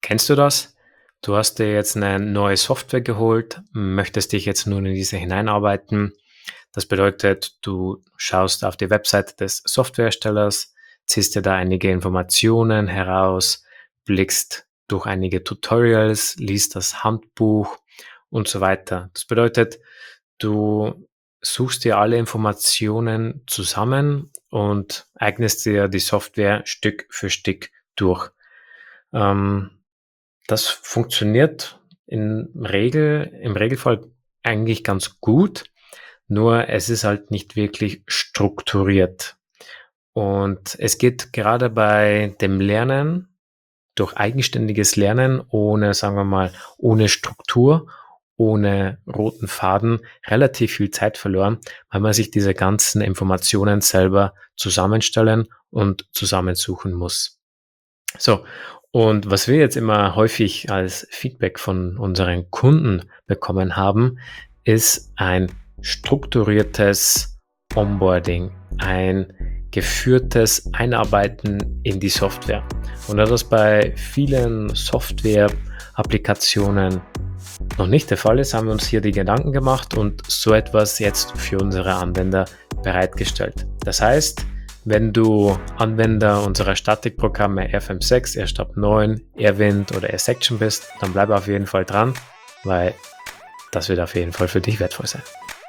Kennst du das? Du hast dir jetzt eine neue Software geholt, möchtest dich jetzt nun in diese hineinarbeiten. Das bedeutet, du schaust auf die Webseite des Softwareherstellers, ziehst dir da einige Informationen heraus, blickst durch einige Tutorials, liest das Handbuch und so weiter. Das bedeutet, du suchst dir alle Informationen zusammen und eignest dir die Software Stück für Stück durch. Ähm, Das funktioniert im Regelfall eigentlich ganz gut, nur es ist halt nicht wirklich strukturiert. Und es geht gerade bei dem Lernen durch eigenständiges Lernen ohne, sagen wir mal, ohne Struktur, ohne roten Faden relativ viel Zeit verloren, weil man sich diese ganzen Informationen selber zusammenstellen und zusammensuchen muss. So, und was wir jetzt immer häufig als Feedback von unseren Kunden bekommen haben, ist ein strukturiertes Onboarding, ein geführtes Einarbeiten in die Software. Und da das bei vielen Software-Applikationen noch nicht der Fall ist, haben wir uns hier die Gedanken gemacht und so etwas jetzt für unsere Anwender bereitgestellt. Das heißt, wenn du Anwender unserer Statikprogramme R56, R-Stab 9, R-Wind oder R-Section bist, dann bleib auf jeden Fall dran, weil das wird auf jeden Fall für dich wertvoll sein.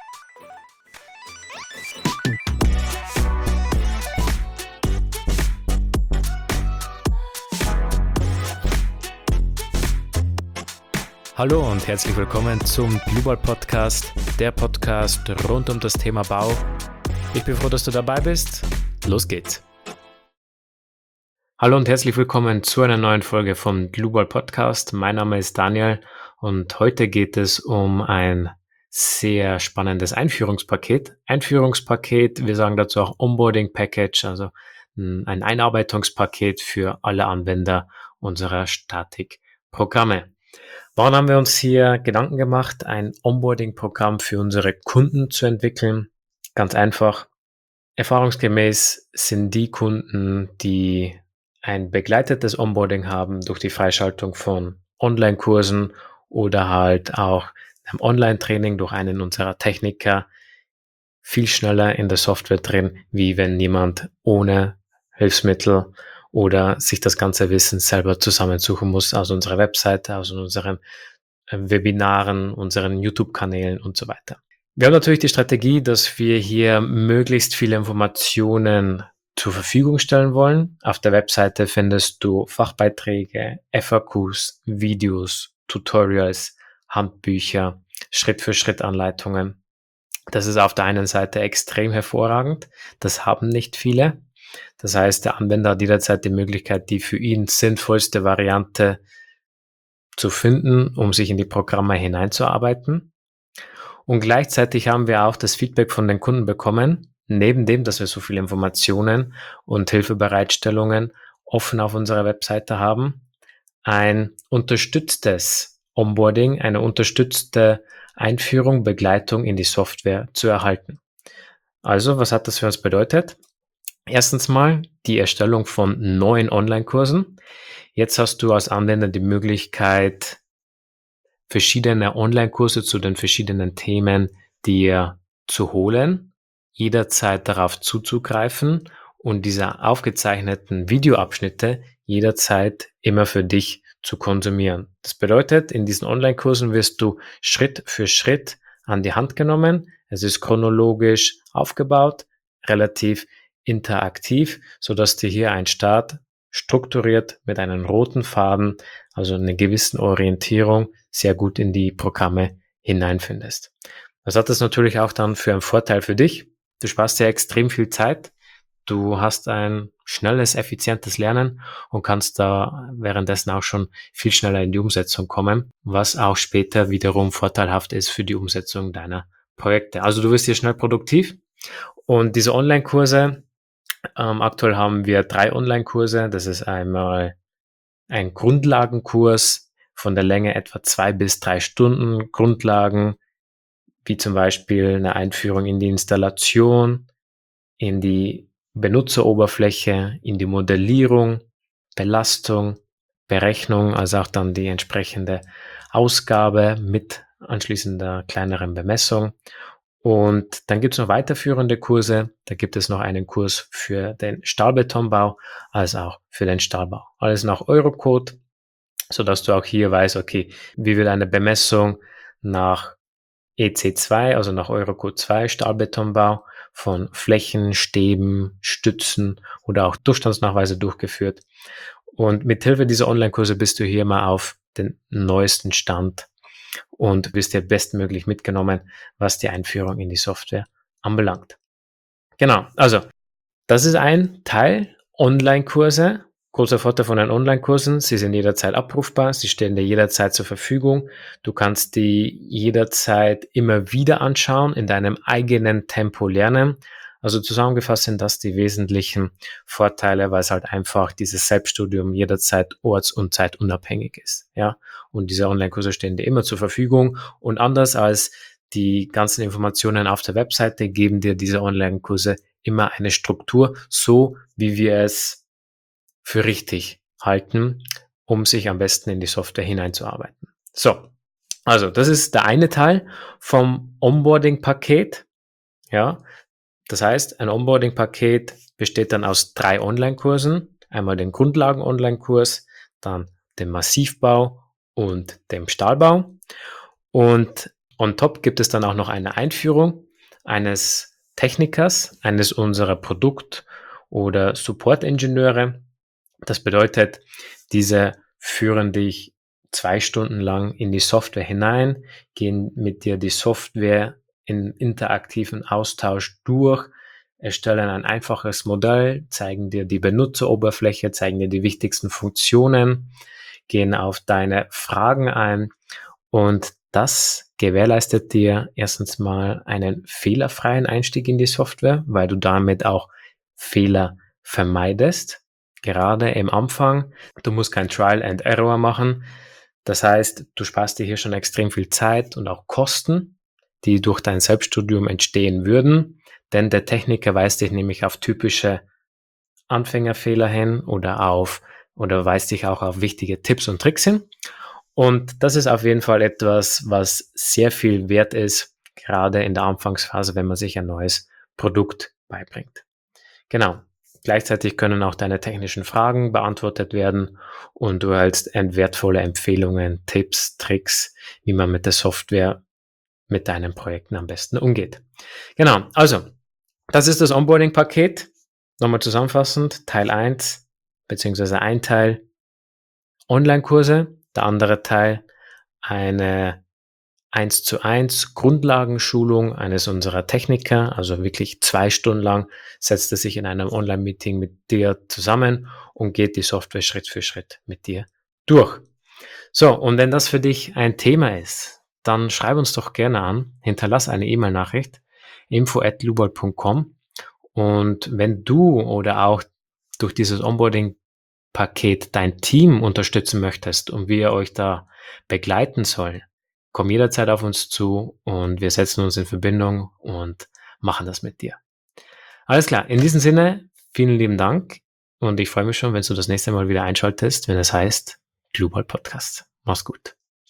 Hallo und herzlich willkommen zum Global Podcast, der Podcast rund um das Thema Bau. Ich bin froh, dass du dabei bist. Los geht's. Hallo und herzlich willkommen zu einer neuen Folge vom Global Podcast. Mein Name ist Daniel und heute geht es um ein sehr spannendes Einführungspaket. Wir sagen dazu auch Onboarding Package, also ein Einarbeitungspaket für alle Anwender unserer Statikprogramme. Warum haben wir uns hier Gedanken gemacht, ein Onboarding-Programm für unsere Kunden zu entwickeln? Ganz einfach. Erfahrungsgemäß sind die Kunden, die ein begleitetes Onboarding haben durch die Freischaltung von Online-Kursen oder halt auch einem Online-Training durch einen unserer Techniker, viel schneller in der Software drin, wie wenn jemand ohne Hilfsmittel oder sich das ganze Wissen selber zusammensuchen muss aus unserer Webseite, aus unseren Webinaren, unseren YouTube-Kanälen und so weiter. Wir haben natürlich die Strategie, dass wir hier möglichst viele Informationen zur Verfügung stellen wollen. Auf der Webseite findest du Fachbeiträge, FAQs, Videos, Tutorials, Handbücher, Schritt-für-Schritt-Anleitungen. Das ist auf der einen Seite extrem hervorragend. Das haben nicht viele. Das heißt, der Anwender hat jederzeit die Möglichkeit, die für ihn sinnvollste Variante zu finden, um sich in die Programme hineinzuarbeiten. Und gleichzeitig haben wir auch das Feedback von den Kunden bekommen, neben dem, dass wir so viele Informationen und Hilfebereitstellungen offen auf unserer Webseite haben, ein unterstütztes Onboarding, eine unterstützte Einführung, Begleitung in die Software zu erhalten. Also, was hat das für uns bedeutet? Erstens mal die Erstellung von neuen Online-Kursen. Jetzt hast du als Anwender die Möglichkeit, verschiedene Online-Kurse zu den verschiedenen Themen dir zu holen, jederzeit darauf zuzugreifen und diese aufgezeichneten Videoabschnitte jederzeit immer für dich zu konsumieren. Das bedeutet, in diesen Online-Kursen wirst du Schritt für Schritt an die Hand genommen. Es ist chronologisch aufgebaut, relativ interaktiv, sodass dir hier ein Start strukturiert mit einem roten Faden, also einer gewissen Orientierung, sehr gut in die Programme hineinfindest. Das hat es natürlich auch dann für einen Vorteil für dich. Du sparst dir extrem viel Zeit. Du hast ein schnelles, effizientes Lernen und kannst da währenddessen auch schon viel schneller in die Umsetzung kommen, was auch später wiederum vorteilhaft ist für die Umsetzung deiner Projekte. Also du wirst hier schnell produktiv und diese Online-Kurse, aktuell haben wir 3 Online-Kurse. Das ist einmal ein Grundlagenkurs von der Länge etwa 2 bis 3 Stunden. Grundlagen wie zum Beispiel eine Einführung in die Installation, in die Benutzeroberfläche, in die Modellierung, Belastung, Berechnung, als auch dann die entsprechende Ausgabe mit anschließender kleineren Bemessung. Und dann gibt es noch weiterführende Kurse. Da gibt es noch einen Kurs für den Stahlbetonbau als auch für den Stahlbau. Alles nach Eurocode, sodass du auch hier weißt, okay, wie wird eine Bemessung nach EC2, also nach Eurocode 2 Stahlbetonbau von Flächen, Stäben, Stützen oder auch Durchstandsnachweise durchgeführt. Und mithilfe dieser Online-Kurse bist du hier mal auf den neuesten Stand und wirst dir bestmöglich mitgenommen, was die Einführung in die Software anbelangt. Genau, also das ist ein Teil, Online-Kurse. Großer Vorteil von den Online-Kursen, sie sind jederzeit abrufbar, sie stehen dir jederzeit zur Verfügung. Du kannst die jederzeit immer wieder anschauen, in deinem eigenen Tempo lernen. Also zusammengefasst sind das die wesentlichen Vorteile, weil es halt einfach dieses Selbststudium jederzeit orts- und zeitunabhängig ist. Ja? Und diese Online-Kurse stehen dir immer zur Verfügung. Und anders als die ganzen Informationen auf der Webseite geben dir diese Online-Kurse immer eine Struktur, so wie wir es für richtig halten, um sich am besten in die Software hineinzuarbeiten. So, also das ist der eine Teil vom Onboarding-Paket. Ja, das heißt, ein Onboarding-Paket besteht dann aus 3 Online-Kursen. Einmal den Grundlagen-Online-Kurs, dann dem Massivbau und dem Stahlbau. Und on top gibt es dann auch noch eine Einführung eines Technikers, eines unserer Produkt- oder Support-Ingenieure. Das bedeutet, diese führen dich 2 Stunden lang in die Software hinein, gehen mit dir die Software in interaktiven Austausch durch, erstellen ein einfaches Modell, zeigen dir die Benutzeroberfläche, zeigen dir die wichtigsten Funktionen, gehen auf deine Fragen ein und das gewährleistet dir erstens mal einen fehlerfreien Einstieg in die Software, weil du damit auch Fehler vermeidest, gerade im Anfang. Du musst kein Trial and Error machen. Das heißt, du sparst dir hier schon extrem viel Zeit und auch Kosten, die durch dein Selbststudium entstehen würden, denn der Techniker weist dich nämlich auf typische Anfängerfehler hin oder weist dich auch auf wichtige Tipps und Tricks hin. Und das ist auf jeden Fall etwas, was sehr viel wert ist, gerade in der Anfangsphase, wenn man sich ein neues Produkt beibringt. Genau. Gleichzeitig können auch deine technischen Fragen beantwortet werden und du erhältst wertvolle Empfehlungen, Tipps, Tricks, wie man mit der Software mit deinen Projekten am besten umgeht. Genau. Also, das ist das Onboarding-Paket. Nochmal zusammenfassend, Teil 1 beziehungsweise ein Teil Online-Kurse, der andere Teil eine 1:1 Grundlagenschulung eines unserer Techniker, also wirklich 2 Stunden lang setzt er sich in einem Online-Meeting mit dir zusammen und geht die Software Schritt für Schritt mit dir durch. So, und wenn das für dich ein Thema ist, dann schreib uns doch gerne an, hinterlass eine E-Mail-Nachricht info@lubold.com und wenn du oder auch durch dieses Onboarding-Paket dein Team unterstützen möchtest und wir euch da begleiten sollen, komm jederzeit auf uns zu und wir setzen uns in Verbindung und machen das mit dir. Alles klar, in diesem Sinne, vielen lieben Dank und ich freue mich schon, wenn du das nächste Mal wieder einschaltest, wenn es heißt Global Podcast. Mach's gut.